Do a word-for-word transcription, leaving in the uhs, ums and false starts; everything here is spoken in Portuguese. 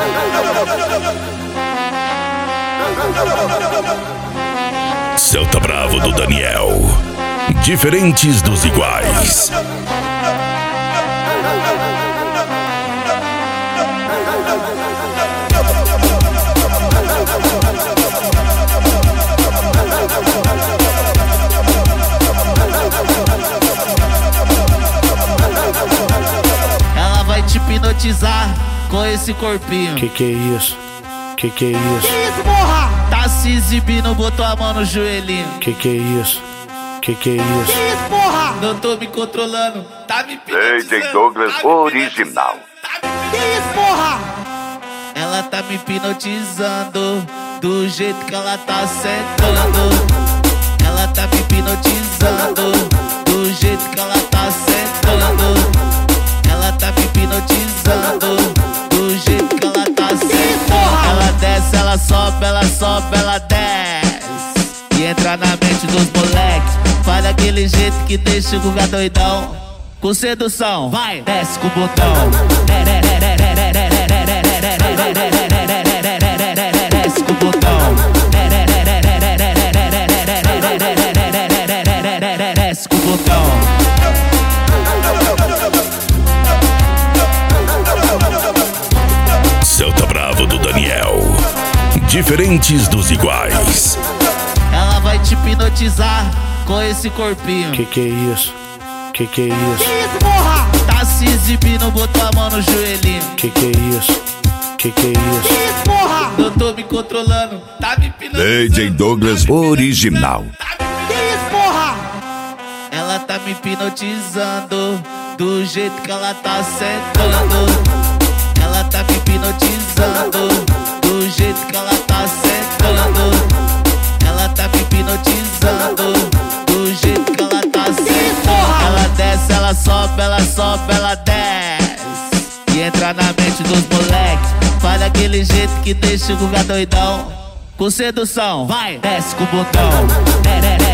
Celta Bravo do Daniel. Diferentes dos iguais. Ela vai te hipnotizar com esse corpinho. Que que é isso? Que que é isso? Que isso, porra? Tá se exibindo, botou a mão no joelhinho. Que que é isso? Que que é isso? Que isso, porra? Não tô me controlando, tá me hipnotizando. D J Douglas tá original. Tá me... Que isso, porra? Ela tá me hipnotizando do jeito que ela tá sentando. Ela tá me hipnotizando do jeito que ela tá sentando. Ela tá me hipnotizando do jeito que ela tá sentando. Ela desce, ela sobe, ela sobe, ela desce e entra na mente dos moleques. Faz daquele jeito que deixa o guga doidão. Com sedução, vai, desce com o botão. Desce com o botão. Desce com o botão. Celta Bravo do Daniel. Diferentes dos iguais. Ela vai te hipnotizar com esse corpinho. Que que é isso? Que que é isso? Que isso, porra? Tá se exibindo, botou a mão no joelhinho. Que que é isso? Que que é isso? Que isso, porra? Não tô me controlando, tá me hipnotizando. D J Douglas original. Que isso, porra? Ela tá me hipnotizando do jeito que ela tá sentando. Ela tá me hipnotizando do jeito que ela tá sentando. Ela tá me hipnotizando do jeito que ela tá sentando. Ela desce, ela sobe, ela sobe, ela desce e entra na mente dos moleques. Faz daquele jeito que deixa o guga doidão. Com sedução, vai, desce com o botão.